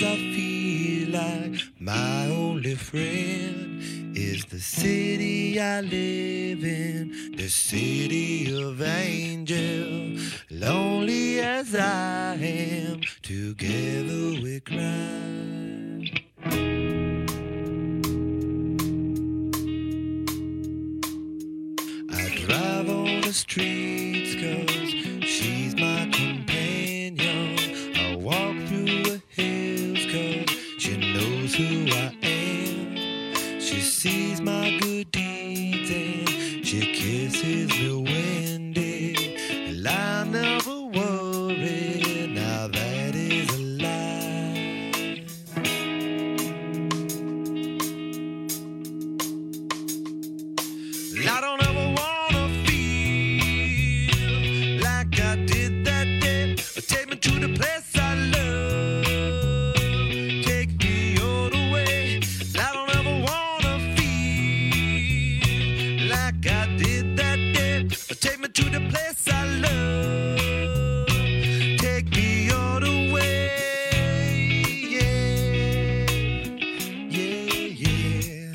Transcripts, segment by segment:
I feel like my only friend is the city I live in, the city of angels. Lonely as I am, together we cry. I drive on the streets 'cause she's my companion. I walk through the hills 'cause she knows who I am. She sees my good deeds and she kisses me windy. And I never worry, now that is a lie. I don't ever wanna feel like I did that day. Take me to the place I love. Take me all the way. I don't ever wanna feel like I did that day. Take me to the place I love. Take me all the way. Yeah, yeah, yeah.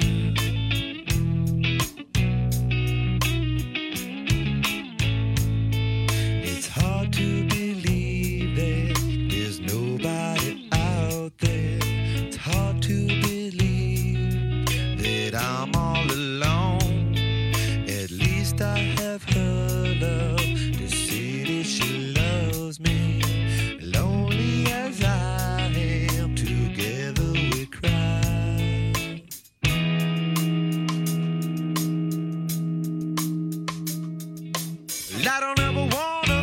It's hard to believe that there's nobody out there. It's hard to believe that I'm all alone. At least I have her love to see that she loves me. Lonely as I am, together we cry. I don't ever wanna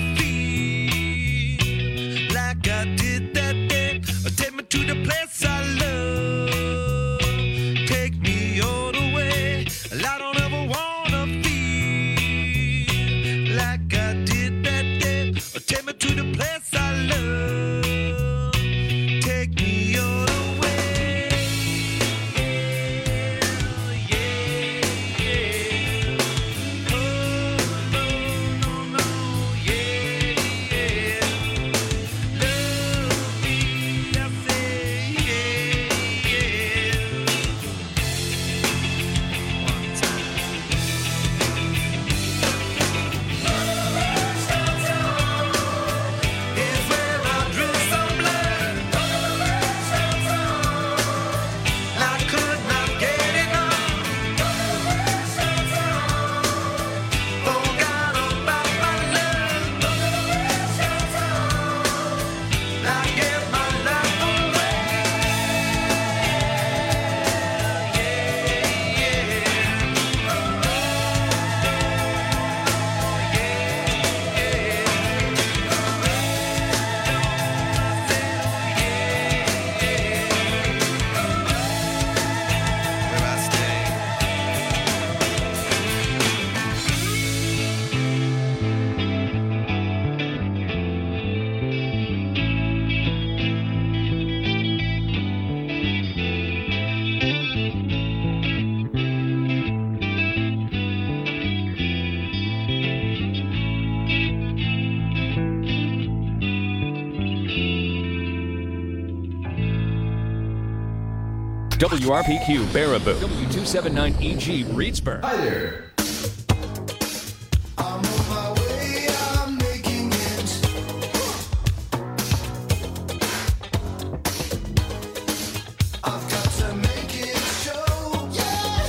feel like I did that day. Take me to the place I love. Take me all the way. I don't ever wanna feel like I did that day. Take me to the place I love. Take me all the way. Yeah, yeah. Oh, no, no, no. Yeah, yeah. Love me, I say, yeah, yeah. One time. Is where I drew some blood. I could not get enough. Forgot about my love. I gave my life away. Where I stay. WRPQ Baraboo. W279EG Reedsburg. Hi there. I'm on my way, I'm making it. I've got to make it show, yeah.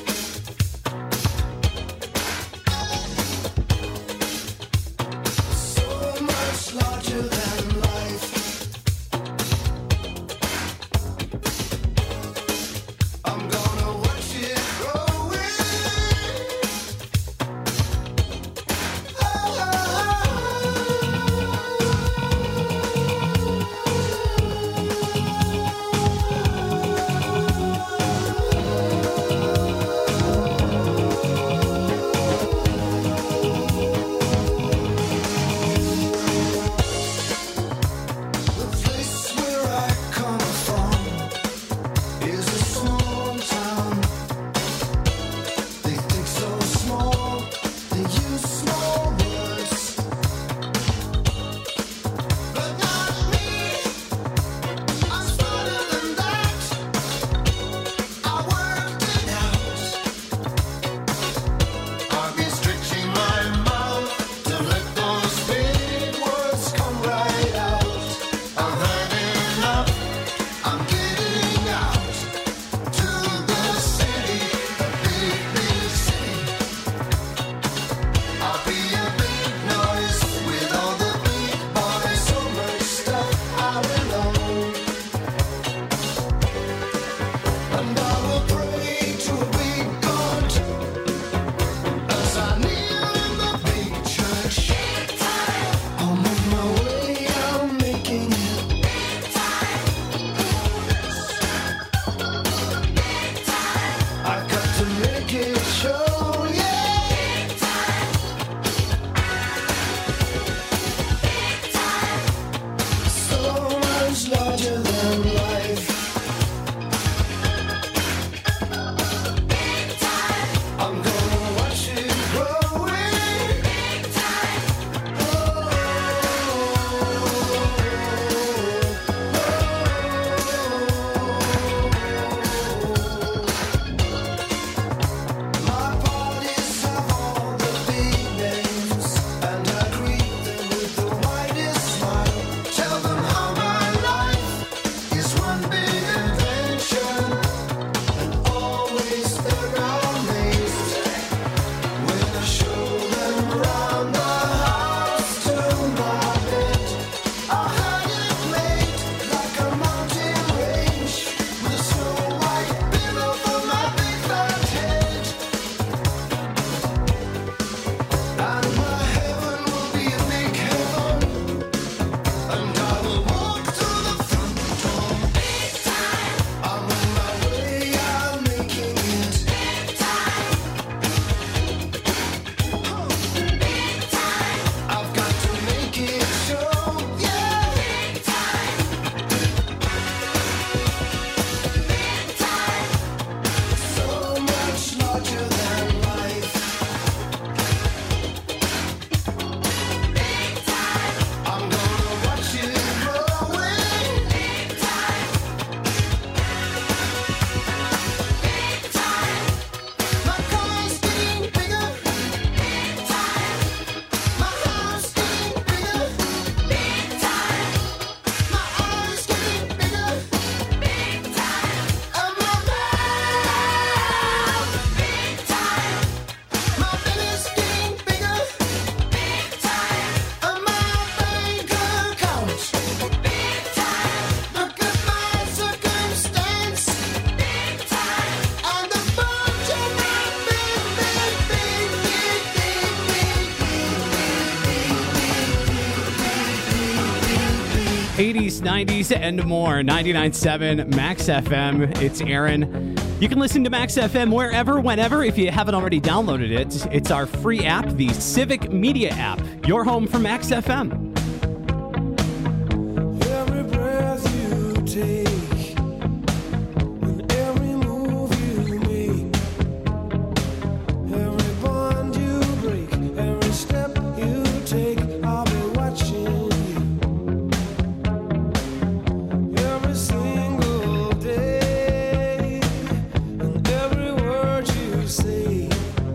So much larger than life. I'm gonna watch it grow. 80s, 90s, and more. 99.7 Max FM. It's Aaron. You can listen to Max FM wherever, whenever, if you haven't already downloaded it. It's our free app, the Civic Media app. Your home for Max FM. Every breath you take and every move you make, every bond you break, every step you take, I'll be watching you every single day, and every word you say,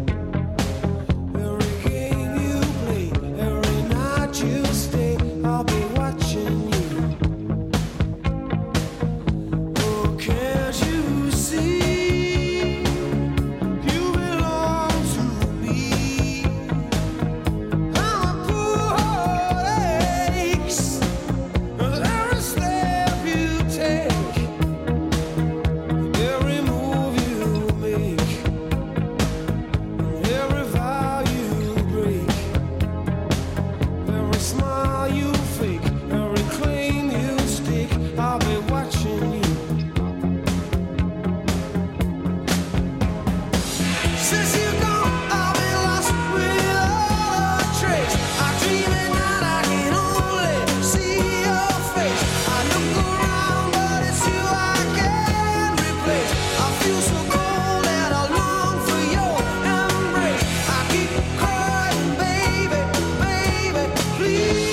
every game you play, every night you stay, I'll be watching you. Oh, can't you see? You belong to me. I'm a poor heartaches. Every step you take, every move you make, every vow you break, every smile you fake, every claim you stake, I'll be watching you. Since you gone, I've been lost without a trace. I dream at night, I can only see your face. I look around, but it's you I can't replace. I feel so cold and I long for your embrace. I keep crying, baby, baby, please.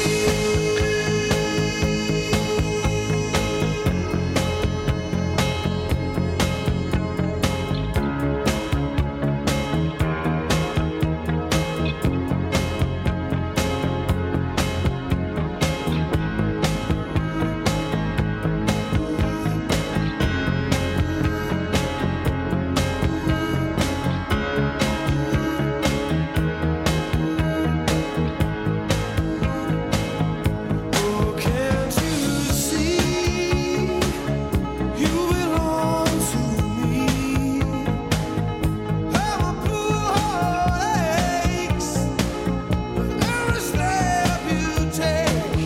Oh, can't you see? You belong to me. I'm a poor heartaches. Every step you take,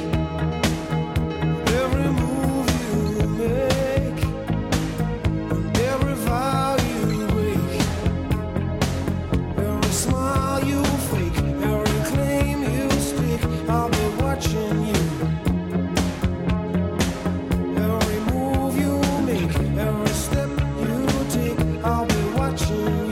every move you make, every vow you break, every smile you fake, every claim you stake, I'll be watching you. Every move you make, every step you take, I'll be watching you.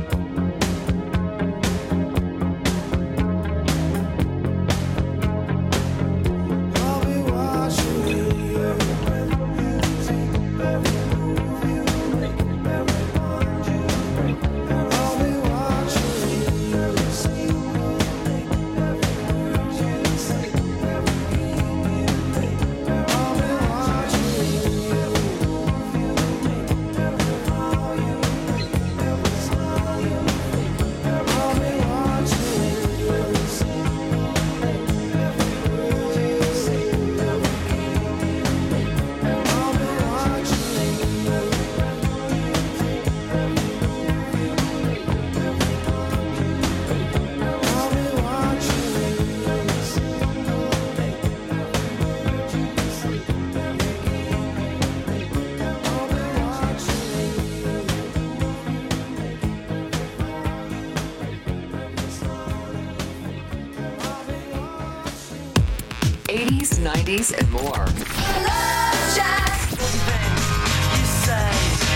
I'll be watching you. Every breath you take, every move you make, every bond you break, I'll be watching you. Every single day, every word you say, every game you play, I'll be watching you. Every move you make, every vow you break, every smile you fake, I'll be watching you. Every single day, every word you say, every game you play, I'll be watching you. Every breath you take, every move you make, every bond you break, I'll be watching you. Every single day, every word you say, every game you play, I'll be watching you. Every move you make, every vow you break, every smile you fake, I'll be watching you. 80s, 90s, and more. Love Shack. You say,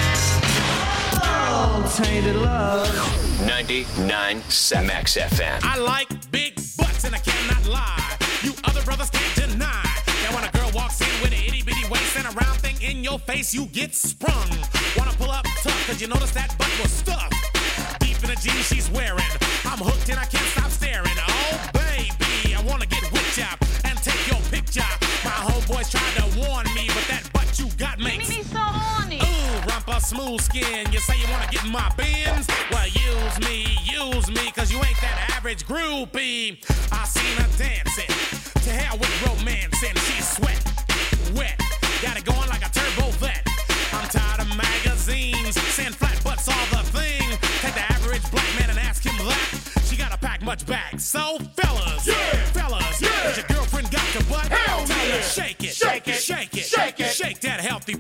oh, tainted love. 99.7 Max FM. I like big butts and I cannot lie. You other brothers can't deny that when a girl walks in with an itty bitty waist and a round thing in your face, you get sprung. Wanna pull up tough, cause you notice that butt was stuffed deep in the jeans she's wearing. I'm hooked and I can't stop staring. Oh baby, I wanna get whipped up and take your picture. My homeboys tried to warn me, but that butt you got makes me so horny. ooh, rumpa smooth skin. You say you wanna get in my bins? Well, use me, cause you ain't that average groupie. I seen her dancing, to hell with romancing. She's sweat, wet, got it going like a turbo vet. I'm tired of magazines, saying flat butts all the thing. Take the average black man and ask him that. She gotta pack much back. So fellas, fellas, does your girlfriend got your butt? Hell Tell her shake it, shake it, shake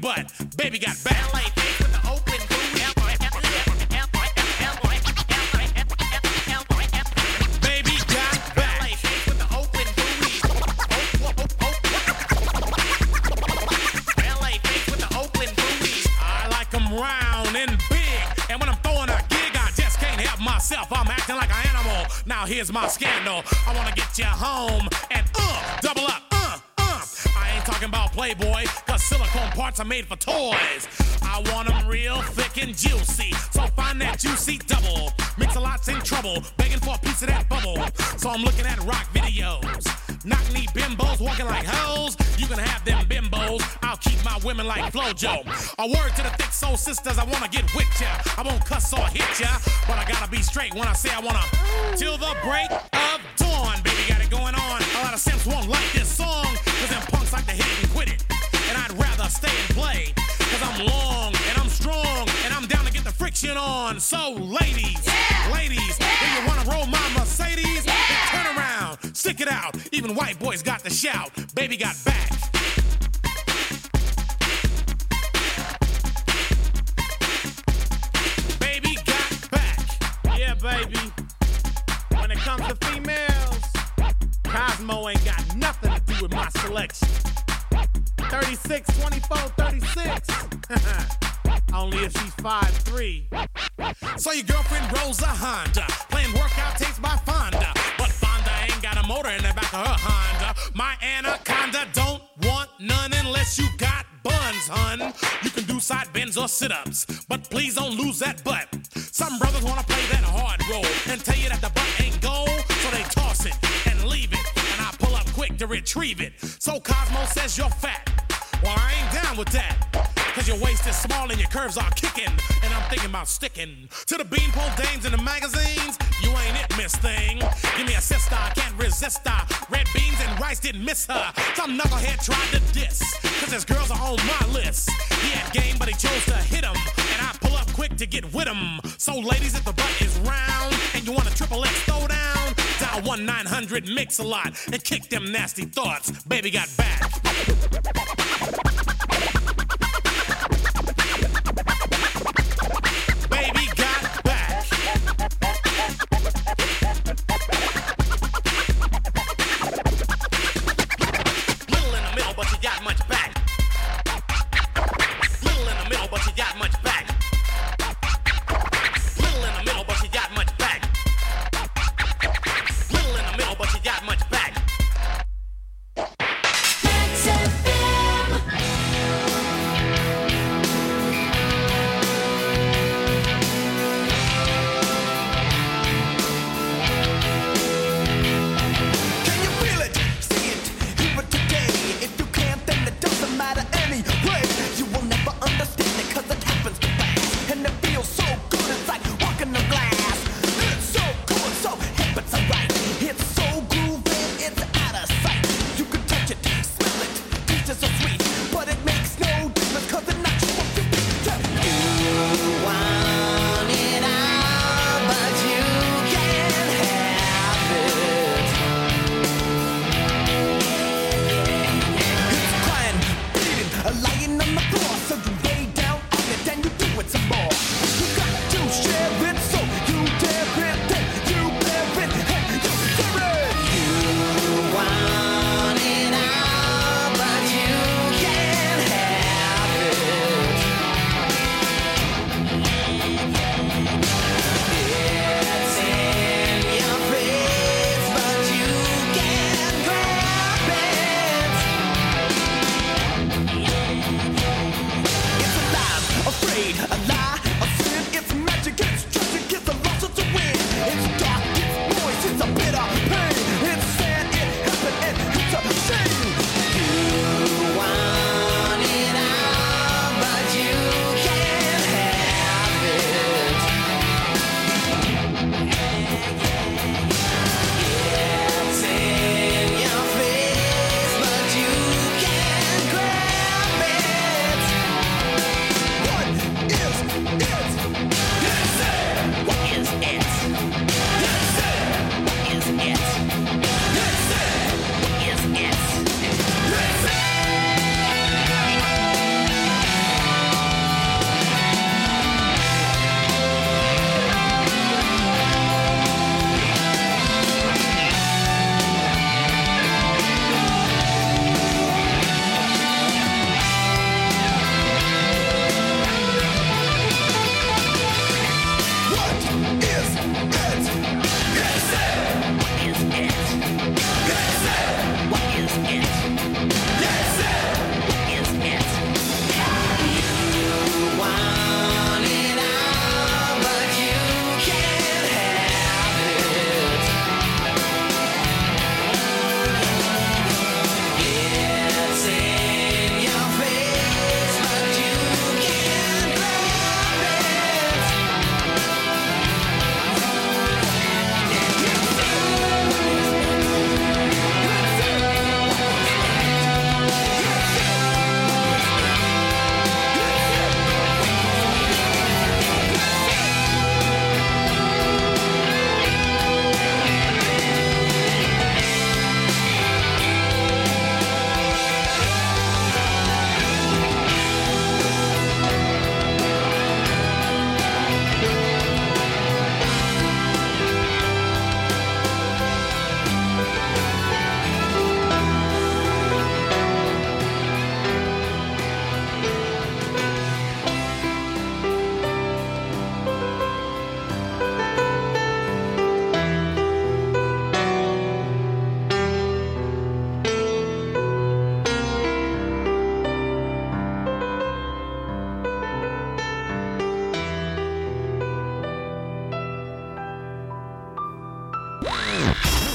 but baby got back. LA face with the open booty. Baby got back. LA face with the open booty. LA face with the open booty. I like them round and big, and when I'm throwing a gig, I just can't help myself. I'm acting like an animal. Now here's my scandal. I wanna get you home and double up. I ain't talking about Playboy, cause silicone parts are made for toys. I want them real thick and juicy, so find that juicy double. Mix-a-lot's in trouble, begging for a piece of that bubble. So I'm looking at rock videos. Knock-knee bimbos walking like hoes. You can have them bimbos, I'll keep my women like Flojo. A word to the thick soul sisters, I wanna get with ya. I won't cuss or hit ya, but I gotta be straight when I say I wanna. Till the break of dawn, baby got it going on. A lot of simps won't like this song, cause them punks like to hit it and quit it. And I'd rather stay and play, cause I'm long and I'm strong and I'm down to get the friction on. So ladies, ladies, if you wanna roll my Mercedes, then turn around, stick it out. Even white boys got the shout, baby got back. Baby got back. Yeah, baby. When it comes to females, Cosmo ain't got nothing to do with my selection. 36, 24, 36. Only if she's 5'3". So your girlfriend rolls a Honda, playing workout tapes by Fonda. But Fonda ain't got a motor in the back of her Honda. My Anaconda don't want none unless you got buns, hun. You can do side bends or sit-ups, but please don't lose that butt. Some brothers wanna play that hard role and tell you that the butt ain't gold, so they toss it and leave it, and I pull up quick to retrieve it. So Cosmo says you're fat. Well, I ain't down with that, cause your waist is small and your curves are kicking, and I'm thinking about sticking to the beanpole dames in the magazines. You ain't it, miss thing. Give me a sister, I can't resist her. Red beans and rice didn't miss her. Some knucklehead tried to diss, cause his girls are on my list. He had game, but he chose to hit him, and I pull up quick to get with him. So ladies, if the butt is round and you want a triple X throwdown, dial 1-900-MIX-A-LOT and kick them nasty thoughts. Baby got back. Baby got back. Little in the middle, but you got much back. Little in the middle, but you got much back. Little in the middle, but you got much back. Little in the middle, but you got much back. Can you feel it? See it? Hear it today. If you can't, then it doesn't matter anyway. You will never understand it cause it happens too fast. And it feels so good, it's like walking on glass. It's so cool, it's so hip, it's alright. It's so groovy, it's out of sight. You can touch it, smell it, taste it so sweet. But it makes no difference cause it knocks you off your feet. You want it all, but you can't have it. It's crying, bleeding, lying on the floor. So you lay down on it and you do it some more. You got to share it, so you dare it, then you bear it, and you share it. You want it all, but you can't have it. It's in your face, but you can't grab it. It's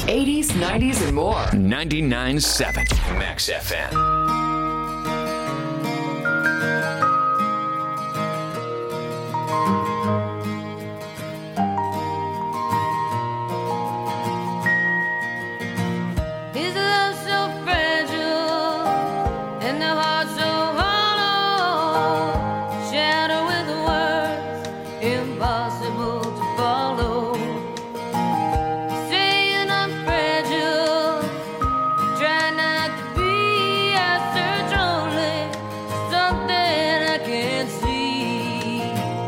80s, 90s, and more. 99.7 Max FM. Is love so fragile and the heart so hollow? Shadow with words impossible to follow. Saying I'm fragile, try not to be. I search only for something I can't see.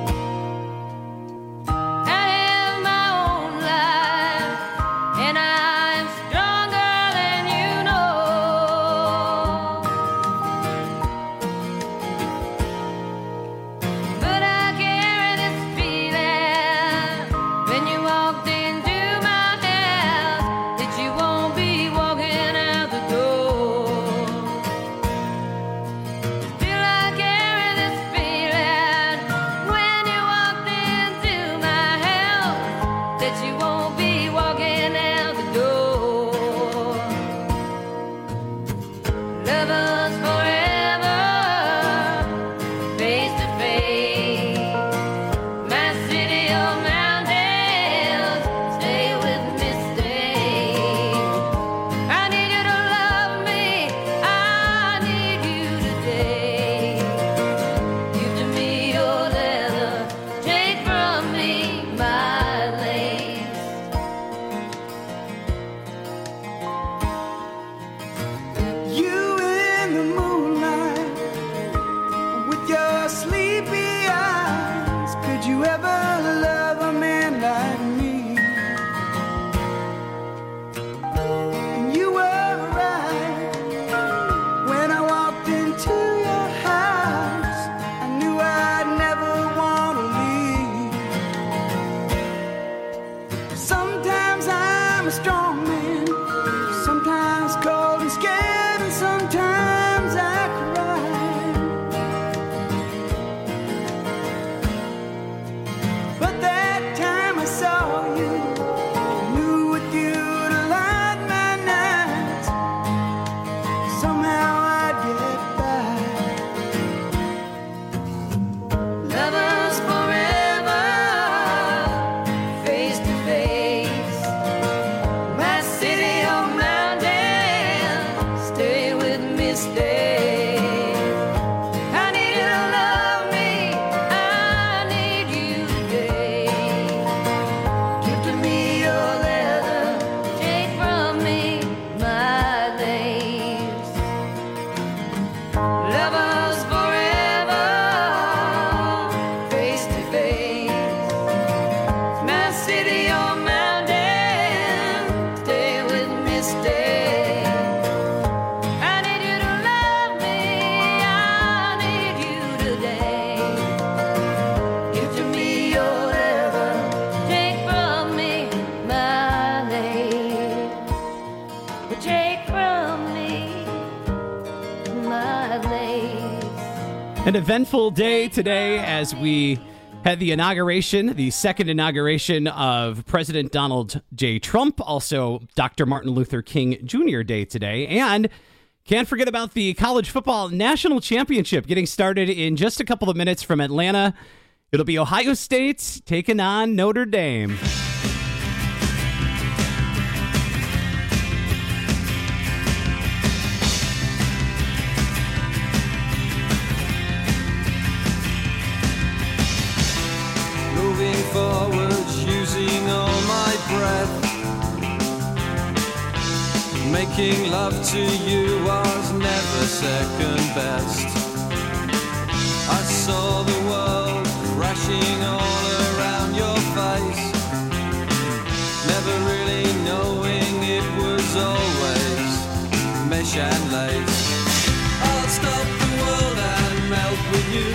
I have my own life, and I'm stronger than you know. But I carry this feeling when you walked into my house that you won't be walking out the door. Still I carry this feeling when you walked into my house that you won't be walking out the door. Lovers forever, face to face. My city of mountains, stay with me, stay. I need you to love me, I need you today. Give to me your leather, take from me my lace. You in the moonlight with your sleepy eyes. Could you ever love a man like me? And you were right when I walked into your house. I knew I'd never want to leave. Sometimes I'm a strong man, sometimes cold and scared, and sometimes I cry. But that time I saw you, knew with you to light my nights. Somehow I'd get by. Lovers forever, face to face. My city of mountains, stay with me, stay. I need you to love me, I need you today. Give to me your leather, take from me my lace. Lovers forever, face to face. My city or mountain, stay with me, stay. I need you to love me, I need you today. Give to me your leather, take from me my lace. Take from me my lace. An eventful day today as we had the inauguration, the second inauguration of President Donald J. Trump, also Dr. Martin Luther King Jr. Day today. And can't forget about the college football national championship getting started in just a couple of minutes from Atlanta. It'll be Ohio State taking on Notre Dame. Moving forward, using all my breath. Making love to you was never second best. I saw the world crashing all around your face, never really knowing it was always mesh and lace. I'll stop the world and melt with you.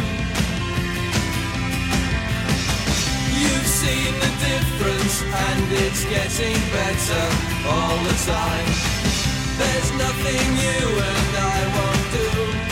You've seen the difference and it's getting better all the time. There's nothing you and I won't do.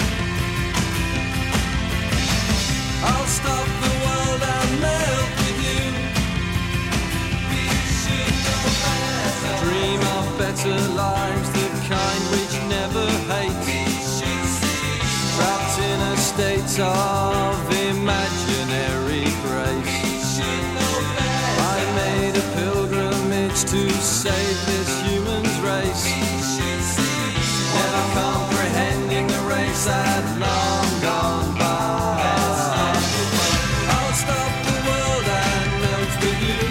I'll stop the world and melt with you. We should know better. Dream of better lives, the kind which never hate. Trapped in a state of imaginary grace. I made a pilgrimage to save this human's race. Never comprehending the race had long gone by. I'll stop the world and melt with you.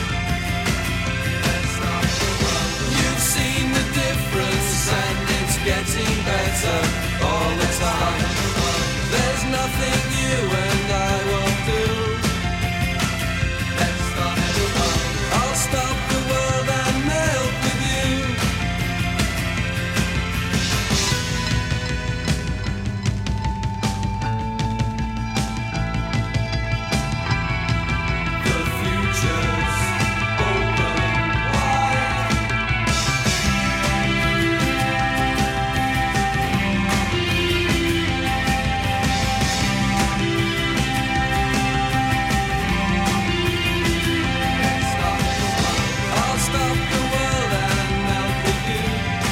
You've seen the difference and it's getting better all the time. There's nothing you and I won't do. I'll stop the world and melt with you. The future's open wide. I'll stop the world and melt with you.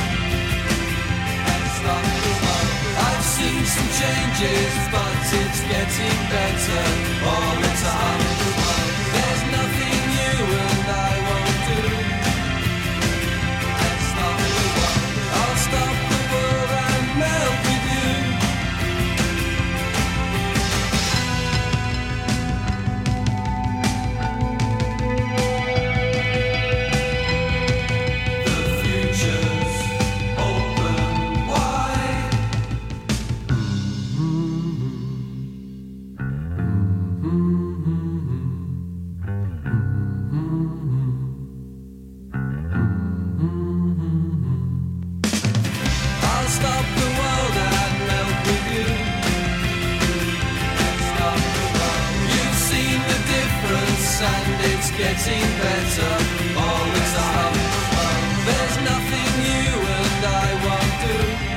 I've seen some changes, but it's getting better all the time. There's nothing you and I won't do. I'll stop the world and melt with you. The future's open wide. I'll stop the world and melt with you. You've seen the difference and it's getting better all the time. There's nothing you and I won't do.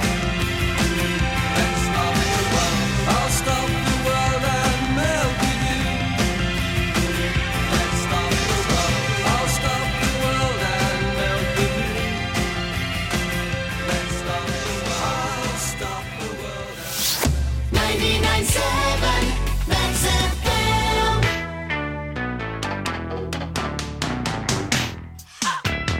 I'll stop the world and melt with you. I'll stop the world and melt with you. I'll stop the world. 99.7 Max FM.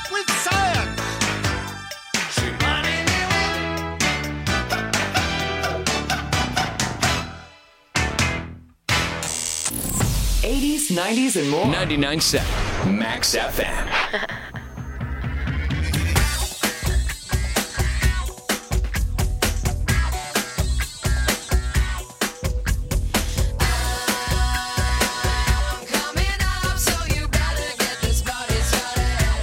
with science. She money me with 80s, 90s, and more. 99.7 Max FM. Coming up, so you better get this party started.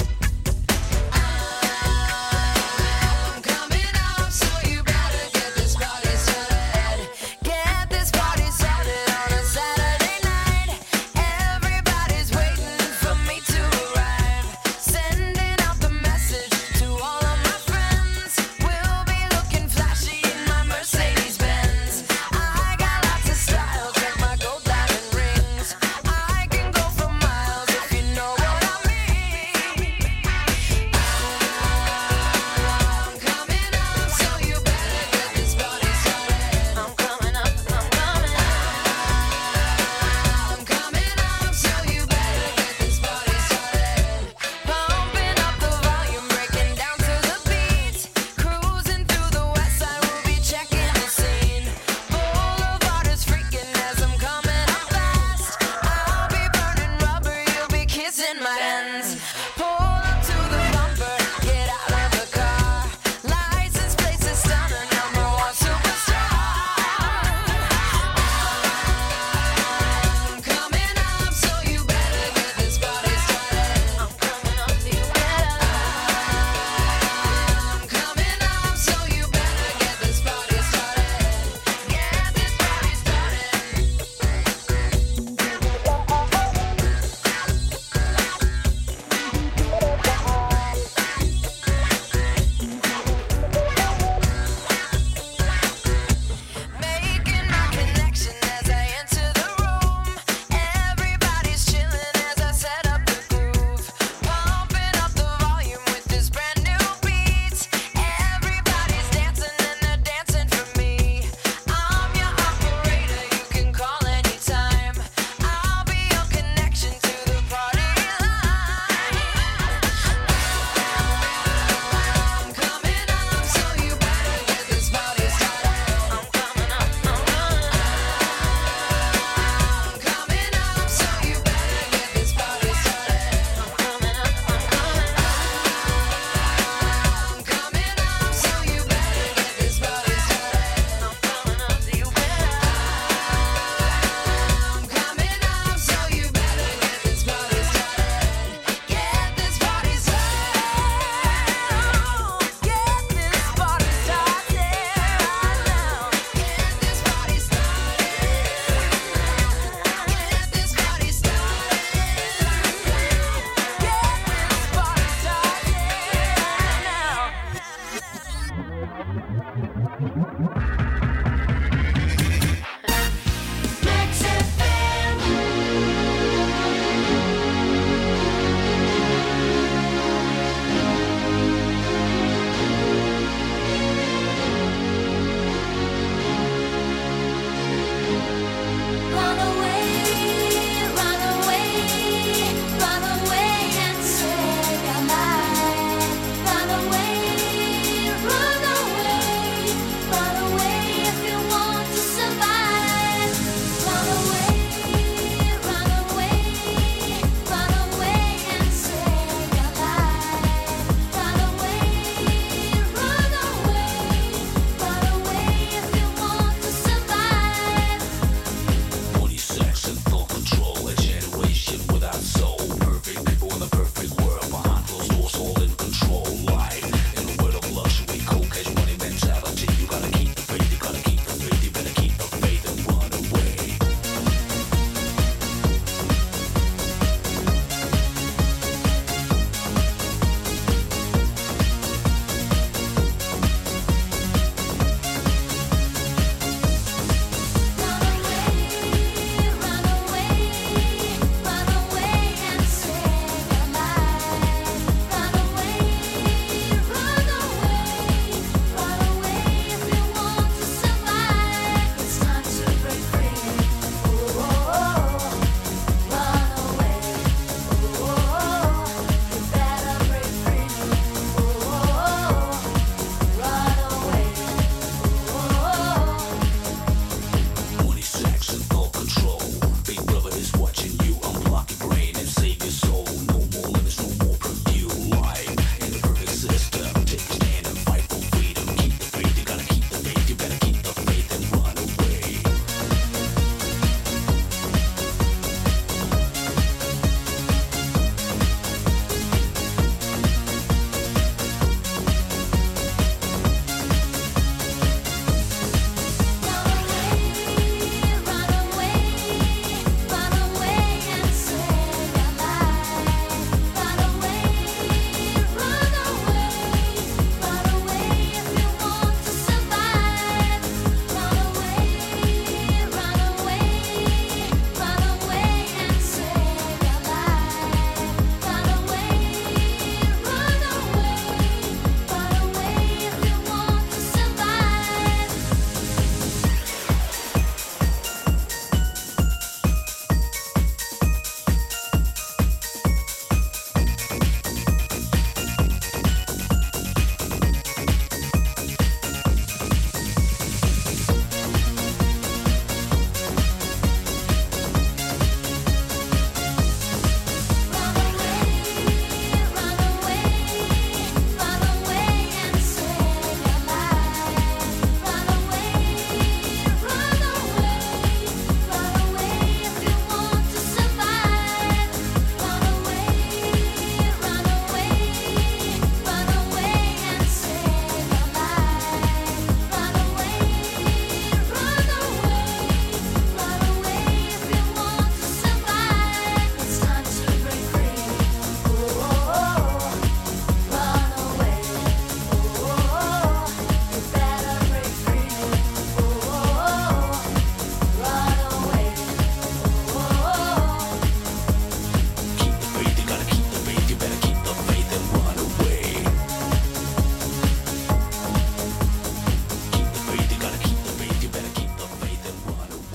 I'm coming up, so you better get this party started. Get this party started on a Saturday night. Everybody's waiting for me to arrive.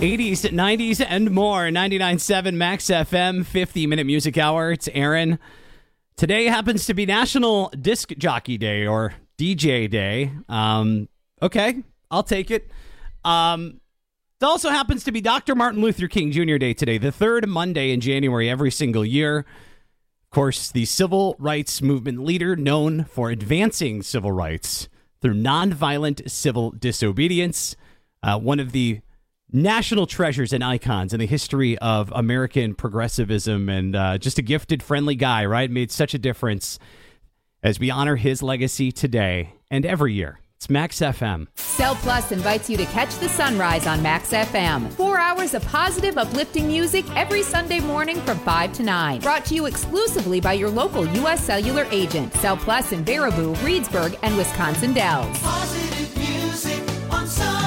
80s, 90s, and more. 99.7 Max FM, 50-minute music hour. It's Aaron. Today happens to be National Disc Jockey Day, or DJ Day. Okay, I'll take it. It also happens to be Dr. Martin Luther King Jr. Day today, the third Monday in January every single year. Of course, the civil rights movement leader known for advancing civil rights through nonviolent civil disobedience. One of the national treasures and icons in the history of American progressivism, and just a gifted, friendly guy, right? Made such a difference as we honor his legacy today and every year. It's Max FM. Cell Plus invites you to catch the sunrise on Max FM. 4 hours of positive, uplifting music every Sunday morning from 5 to 9. Brought to you exclusively by your local U.S. Cellular agent. Cell Plus in Baraboo, Reedsburg, and Wisconsin Dells. Positive music on Sunrise.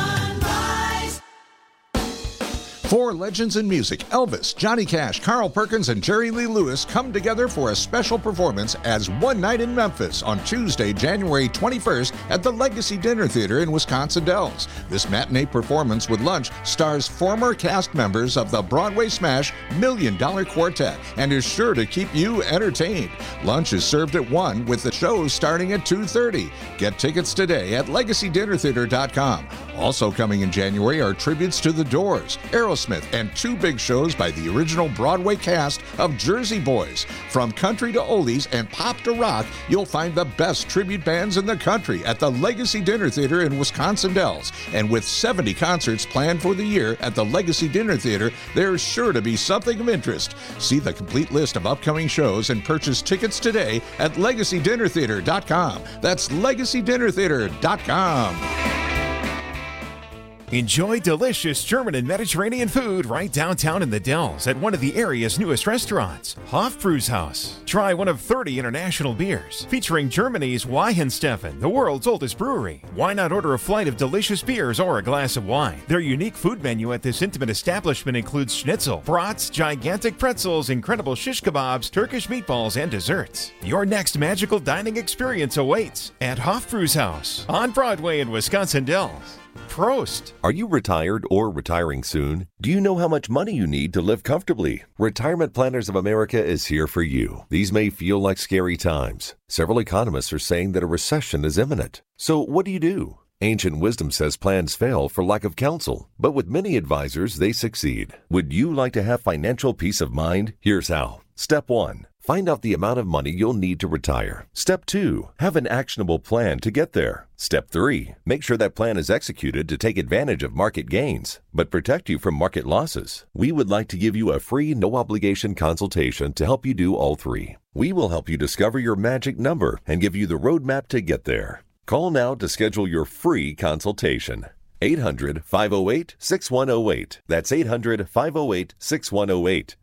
Four legends in music, Elvis, Johnny Cash, Carl Perkins, and Jerry Lee Lewis come together for a special performance as One Night in Memphis on Tuesday, January 21st at the Legacy Dinner Theater in Wisconsin Dells. This matinee performance with lunch stars former cast members of the Broadway smash $1 Million Quartet and is sure to keep you entertained. Lunch is served at 1 with the show starting at 2:30. Get tickets today at LegacyDinnerTheater.com. Also coming in January are tributes to The Doors, Aerosmith, and two big shows by the original Broadway cast of Jersey Boys. From country to oldies and pop to rock, you'll find the best tribute bands in the country at the Legacy Dinner Theater in Wisconsin Dells. And with 70 concerts planned for the year at the Legacy Dinner Theater, there's sure to be something of interest. See the complete list of upcoming shows and purchase tickets today at LegacyDinnerTheater.com. That's LegacyDinnerTheater.com. Enjoy delicious German and Mediterranean food right downtown in the Dells at one of the area's newest restaurants, Hofbrauhaus. Try one of 30 international beers featuring Germany's Weihenstephan, the world's oldest brewery. Why not order a flight of delicious beers or a glass of wine? Their unique food menu at this intimate establishment includes schnitzel, brats, gigantic pretzels, incredible shish kebabs, Turkish meatballs, and desserts. Your next magical dining experience awaits at Hofbrauhaus on Broadway in Wisconsin Dells. Prost! Are you retired or retiring soon? Do you know how much money you need to live comfortably? Retirement Planners of America is here for you. These may feel like scary times. Several economists are saying that a recession is imminent. So what do? Ancient wisdom says plans fail for lack of counsel, but with many advisors, they succeed. Would you like to have financial peace of mind? Here's how. Step 1. Find out the amount of money you'll need to retire. Step 2. Have an actionable plan to get there. Step 3. Make sure that plan is executed to take advantage of market gains, but protect you from market losses. We would like to give you a free, no-obligation consultation to help you do all three. We will help you discover your magic number and give you the roadmap to get there. Call now to schedule your free consultation. 800-508-6108. That's 800-508-6108.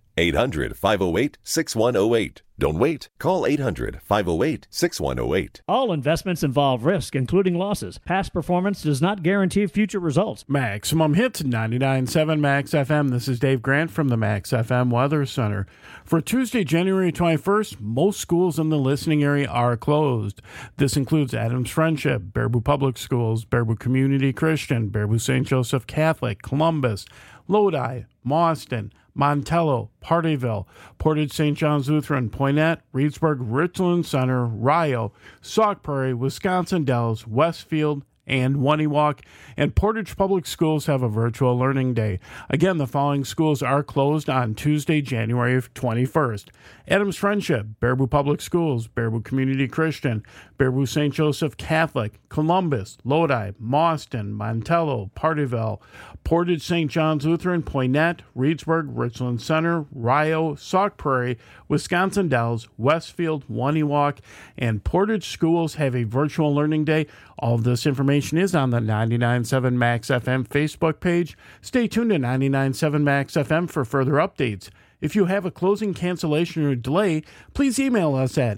800-508-6108. Don't wait. Call 800-508-6108. All investments involve risk, including losses. Past performance does not guarantee future results. Maximum Hits 99.7 Max FM. This is Dave Grant from the Max FM Weather Center. For Tuesday, January 21st, most schools in the listening area are closed. This includes Adams Friendship, Baraboo Public Schools, Baraboo Community Christian, Baraboo St. Joseph Catholic, Columbus, Lodi, Mauston, Montello, Partyville, Portage St. John's Lutheran, Poynette, Reedsburg, Richland Center, Rio, Sauk Prairie, Wisconsin Dells, Westfield, and Waniwak, and Portage Public Schools have a virtual learning day. Again, the following schools are closed on Tuesday, January 21st. Adams Friendship, Baraboo Public Schools, Baraboo Community Christian, Baraboo St. Joseph Catholic, Columbus, Lodi, Mauston, Montello, Partyville, Portage St. John's Lutheran, Poynette, Reedsburg, Richland Center, Rio, Sauk Prairie, Wisconsin Dells, Westfield, Waniwak, and Portage schools have a virtual learning day. All of this information is on the 99.7 Max FM Facebook page. Stay tuned to 99.7 Max FM for further updates. If you have a closing cancellation or delay, please email us at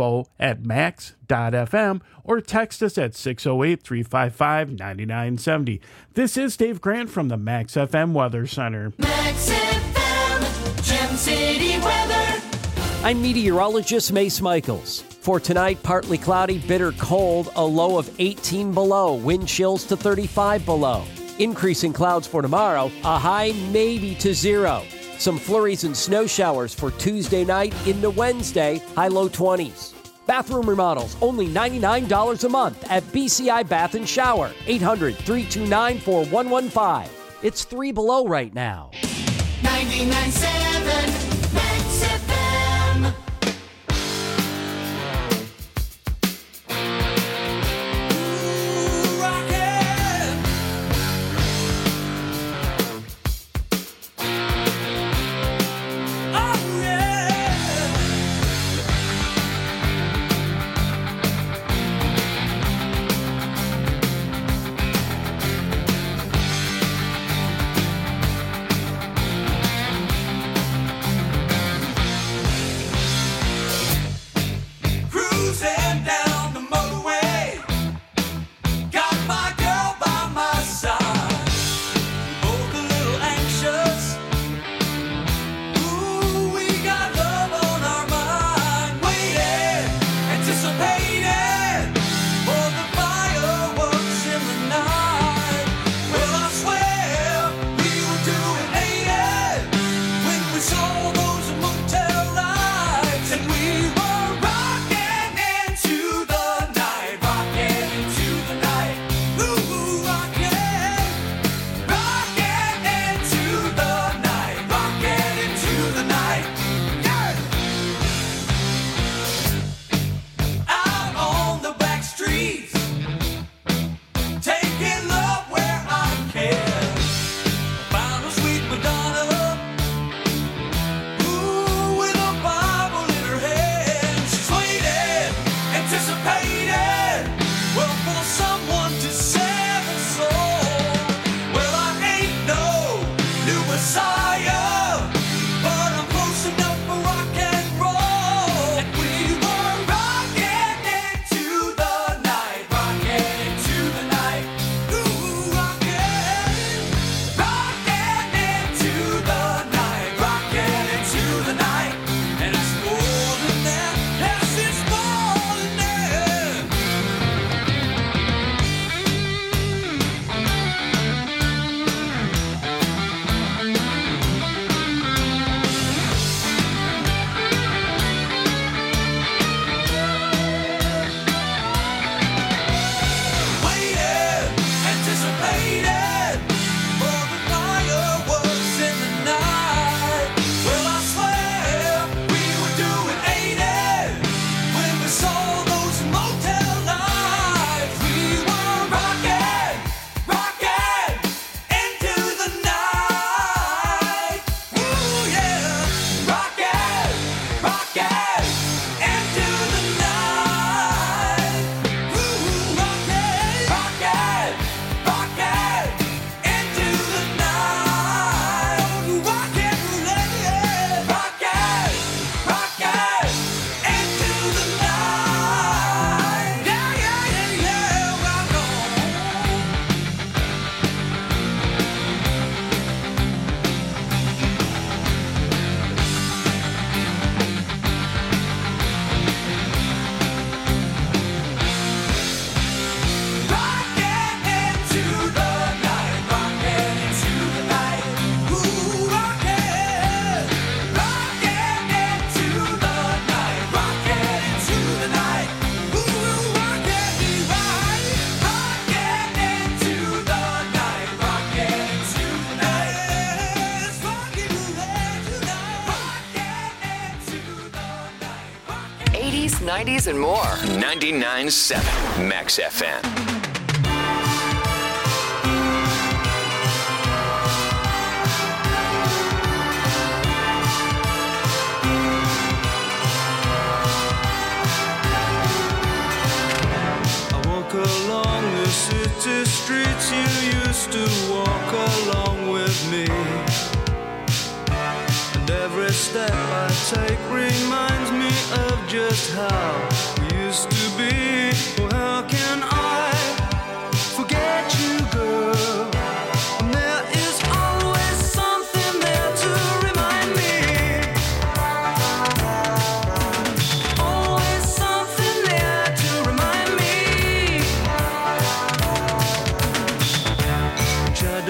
info@max.fm or text us at 608-355-9970. This is Dave Grant from the Max FM Weather Center. Max FM, Gem City weather. I'm meteorologist Mace Michaels. For tonight, partly cloudy, bitter cold, a low of 18 below, wind chills to 35 below. Increasing clouds for tomorrow, a high maybe to 0. Some flurries and snow showers for Tuesday night into Wednesday, high low 20s. Bathroom remodels, only $99 a month at BCI Bath and Shower, 800-329-4115. It's 3 below right now. 99.7 Max FM. Cruising down the motorway, got my girl by my side. Both a little anxious. Ooh, we got love on our mind. Waiting, anticipating for the fireworks in the night. Well, I swear we were doing 80 when we saw those motel lights, and we were rocking into the night, rocking into the night. Ooh, rocking into the night, rocking into the night. Yeah. Out on the back streets, taking love where I can. Found a sweet Madonna, ooh, with a Bible in her hand. She's waiting, anticipating, well, for someone to save her soul. Well, I ain't no new Messiah, but I'm close enough for rock and roll. And we were rocking into the night, rocking into the night. Ooh, rocking into the night, rocking into the night. And it's more than that, yes, it's more than that. Waiting, anticipating for the fireworks in the night. Well, I swear we were doing 80 when we saw those motel lights. We were rocking into the night. Ooh, yeah, rocking into the night. Ooh, rocking into the night. Rocking, lady, rocking into the night. Yeah, yeah, yeah, yeah, rock on. Rocking into the night, rocking into the night. Ooh, rocking into the night, rocking into the night. Ooh, rocking right, rocking into the night, rocking into the night. It's rocking tonight, rocking into the night. 80s, 90s, and more. 99.7 Max FM. I walk along the city streets you used to walk along with me. And every step I take reminds me of just how we used to be. Oh, how can I forget you, girl? And there is always something there to remind me. Always something there to remind me.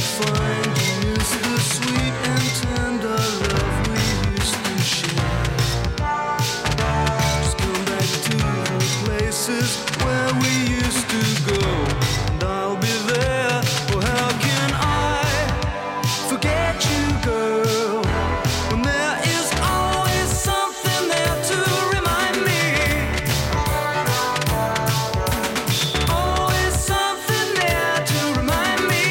find is the sweet and tender love we used to share. Just come back to the places where we used to go, and I'll be there. Oh, how can I forget you, girl, when there is always something there to remind me. Always something there to remind me.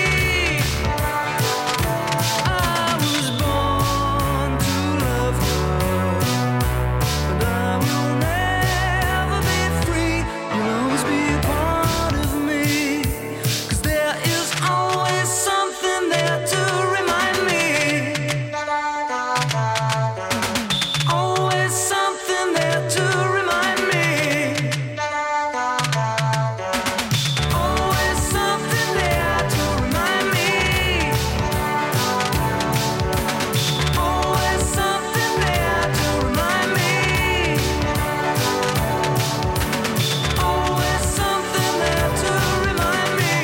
I was born to love her, and I will never be free. You'll always be a part of me, 'cause there is always something there to remind me. Always something there to remind me. Always something there to remind me. Always something there to remind me. Always something there to remind me.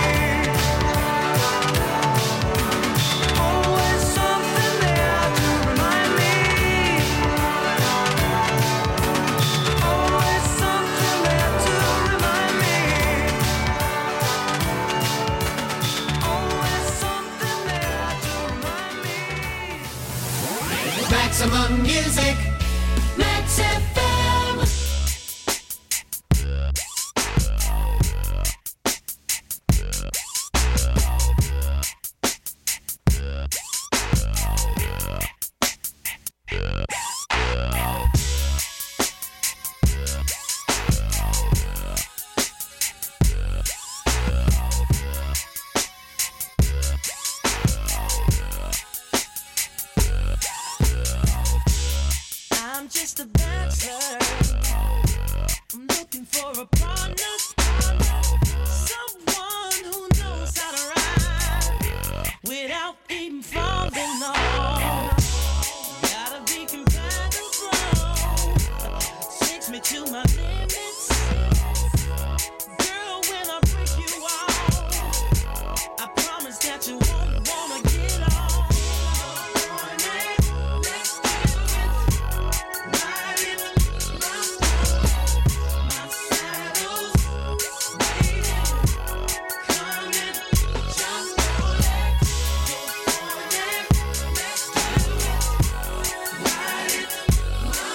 Always something there to remind me. Always something there to remind me. Always something there to remind me. Maximum music. Max FM. I'm just a bachelor. I'm looking for a partner, someone who knows how to ride without even falling off. Gotta be compatible, takes me to my limits. Girl, when I break you off, I promise that you won't wanna get off. Let's do it. Ride it, my saddle's waiting, coming, just for that. Let's do it. Ride it, my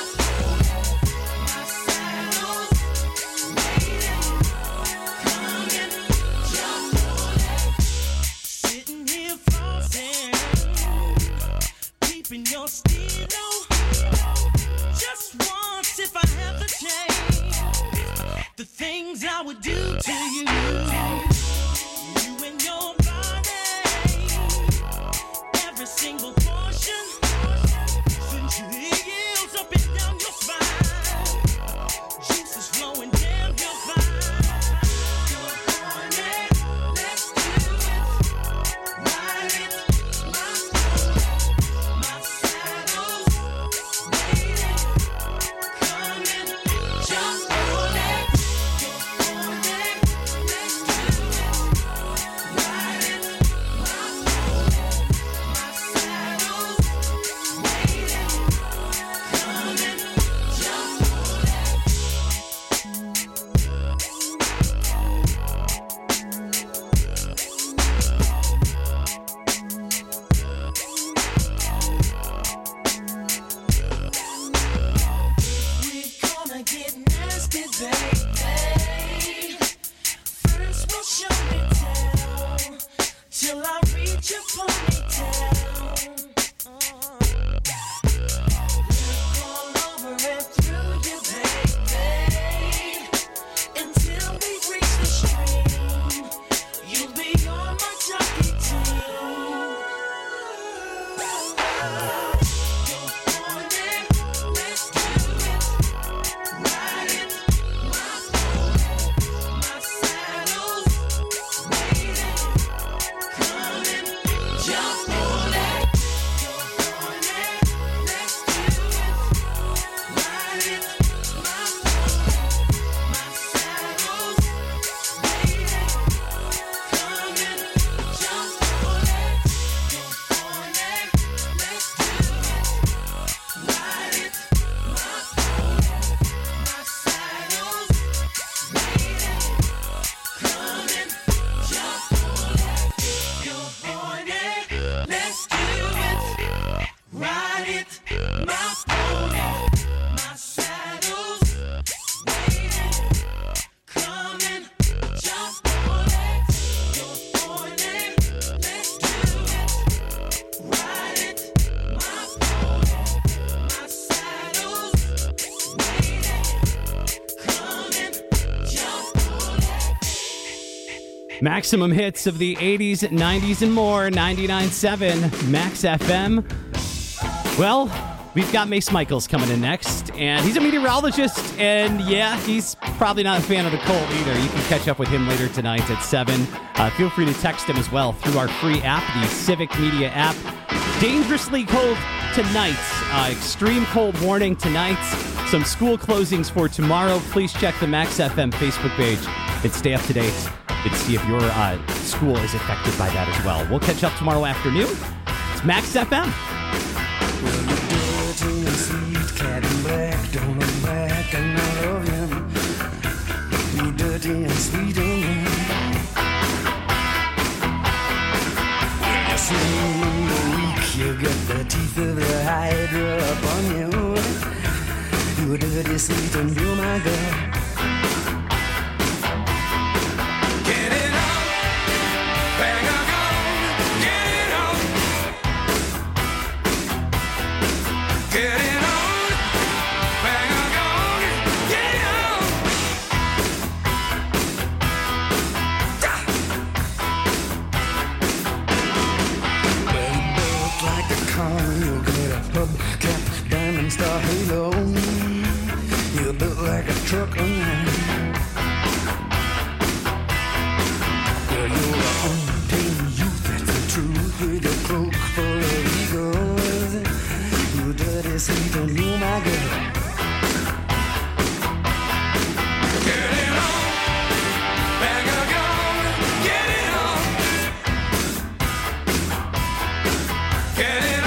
saddle's waiting, coming, just for that. Sitting here frozen, keeping your stilo. Just once, if I have the chance, the things I would do to you. You and your body, every single portion, since your heels up and down your spine, juices flowing down your spine. Let's do it. Ride it, my saddle's waiting, coming, just for that. Let's do it. Ride it, my saddle's waiting, coming, just for that. We're gonna get nasty, baby. First we'll show and tell, till I reach your ponytail. Look all over and through you, baby, until we reach the stream. You'll be on my jockey team. Let's do it. Ride it, my saddle's waiting, coming, just for that. Maximum hits of the 80s, 90s, and more. 99.7 Max FM. Well, we've got Mace Michaels coming in next, and he's a meteorologist, and yeah, he's probably not a fan of the cold either. You can catch up with him later tonight at 7. Feel free to text him as well through our free app, the Civic Media app. Dangerously cold tonight. Extreme cold warning tonight. Some school closings for tomorrow. Please check the Max FM Facebook page and stay up to date and see if your school is affected by that as well. We'll catch up tomorrow afternoon. It's Max FM. Dirty and sweet, cat in black, don't look back, and I love you. You dirty and sweet and when you swing in the week, you get the teeth of the hydra upon you. You dirty, sweet, and you're my girl. Star halo, you're built like a truck on line. Girl, you're the untamed youth, that's the truth, with a cloak full of egos. You dirty, sweet, and you my girl. Get it on, bag of gold, get it on. Get it on.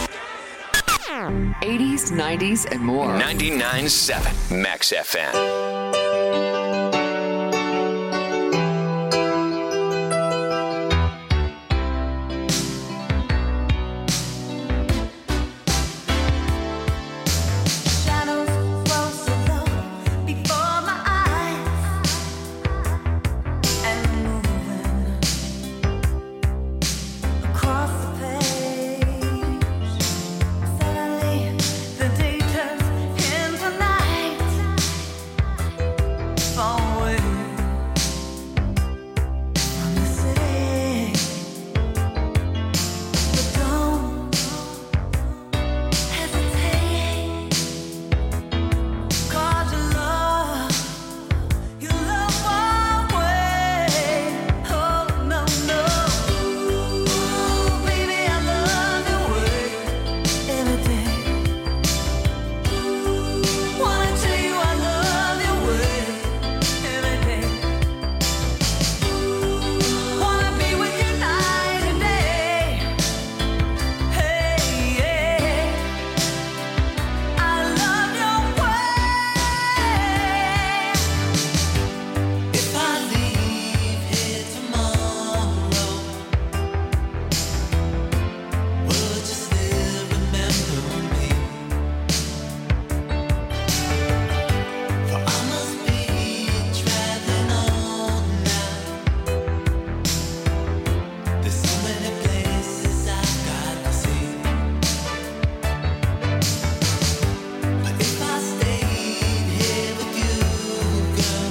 '80s, '90s, and more. 99.7 Max FM.